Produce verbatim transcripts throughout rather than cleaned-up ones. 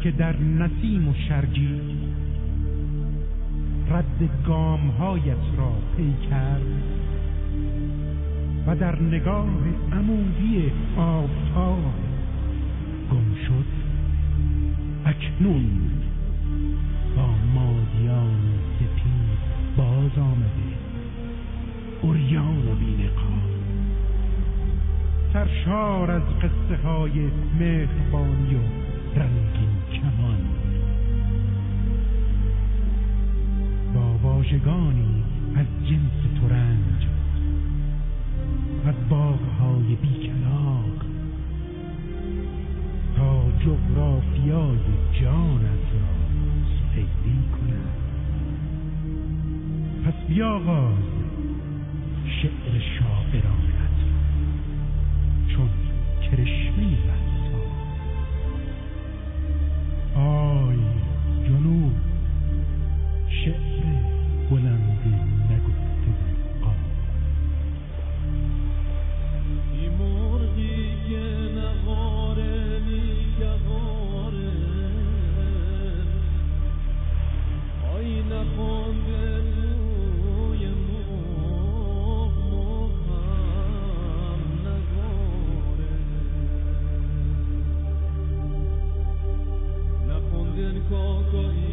که در نسیم و شرگی رد گامهایت را پی کرد و در نگاه عمودی آفتاب گم شد، اکنون با مادیان سپید باز آمده، عریان و بی‌نقاب، سرشار از قصه های مهربانی و رنگین کمان، با واژگانی از جنس ترنج، از باغ‌های بی‌کلاغ تا جغرافیای جانت را سهیلی کند. پس بیاغاز شعر شاعرانت چون کرشمه‌ای رسا. آی جنوب، شعر بلندی نگفته قاف. ای مرغی که نهاره میگهاره، آی نخونده روی ماه ماهم نگاره، نخوندن کاکایی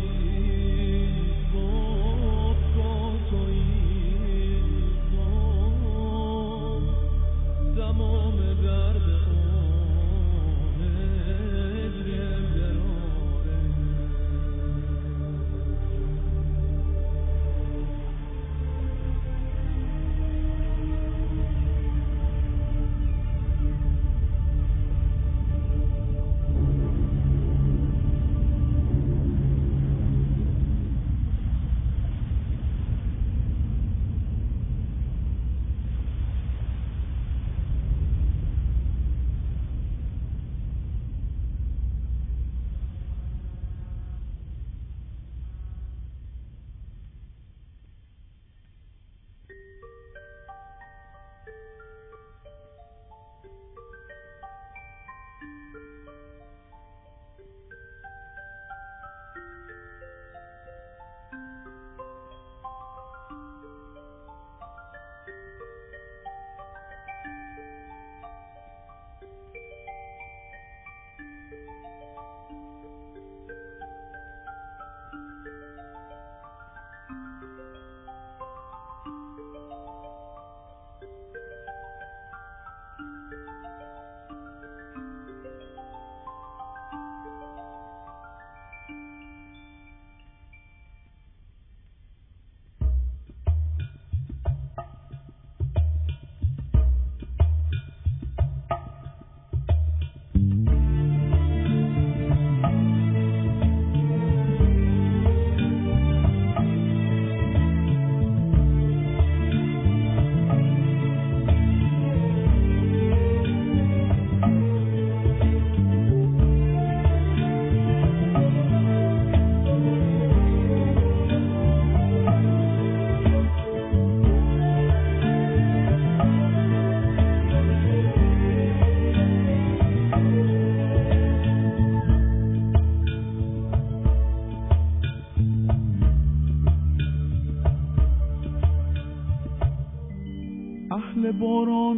اهل باران،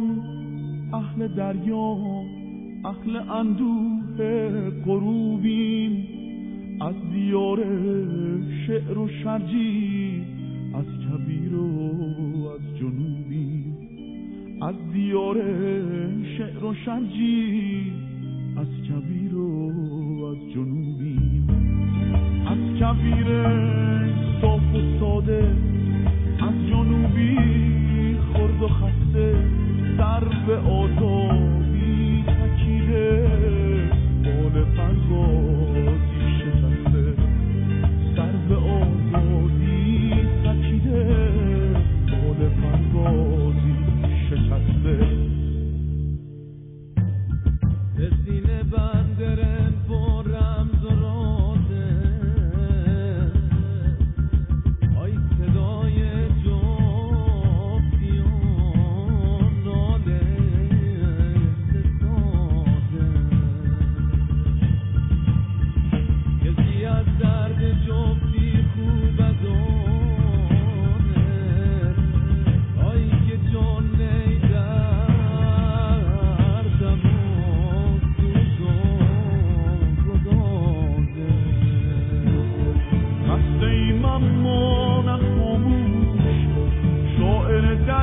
اهل دریا، اهل اندوه غروبیم، از دیار شعر و شرجی، از کبیر و از جنوبیم، از دیار شعر و شرجی، از کبیر و از جنوبیم، از کبیر صاف و ساده، از جنوبی خرد و خسته، سر به آزادی تکیده، بال پروازی شکسته، سر به آزادی تکیده، بال پروازی شکسته. به سینه بندرم با رمز و راده،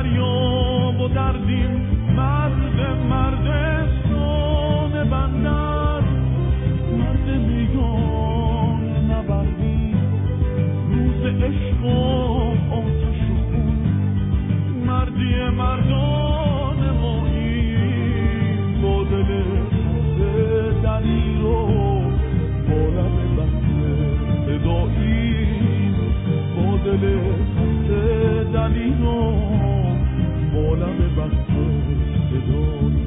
دریا و دردیم مرد مردستان بندر، مرد میان نبردی روز عشق و آتش و خون، مردی مردان ماییم با دل خسته دلیر و با لب بسته فداییم، با دل خسته دلیر و با لب بسته فداییم.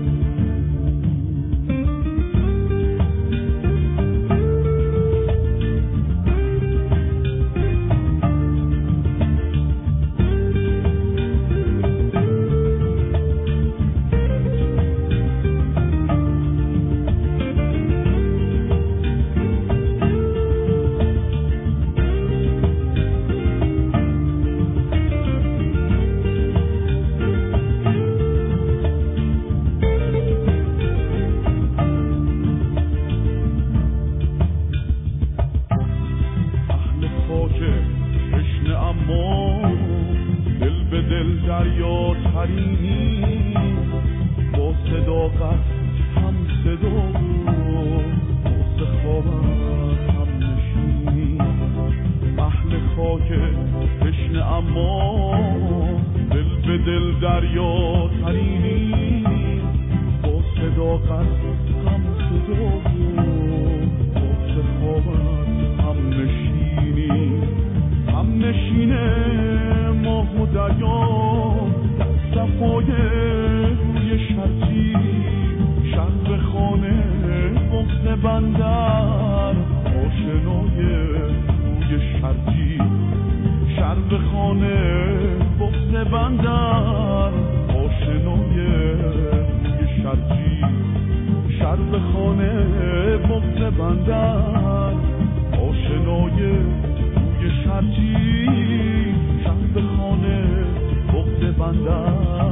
دریا ترینی با صداقت هم صدا با سخاوت هم نشینی، اهل خاک تشنه اما دل به دل دریا ترینی با صداقت هم صدا با سخاوت هم نشینی، هم نشینه ماه و دریا صفای روی شرطی، شرق خانه بغض بندر آشنای روی شرطی، شرق خانه بغض بندر آشنای روی شرطی، شرق خانه بغض بندر آشنای روی شرطی، شرق خانه بغض بندر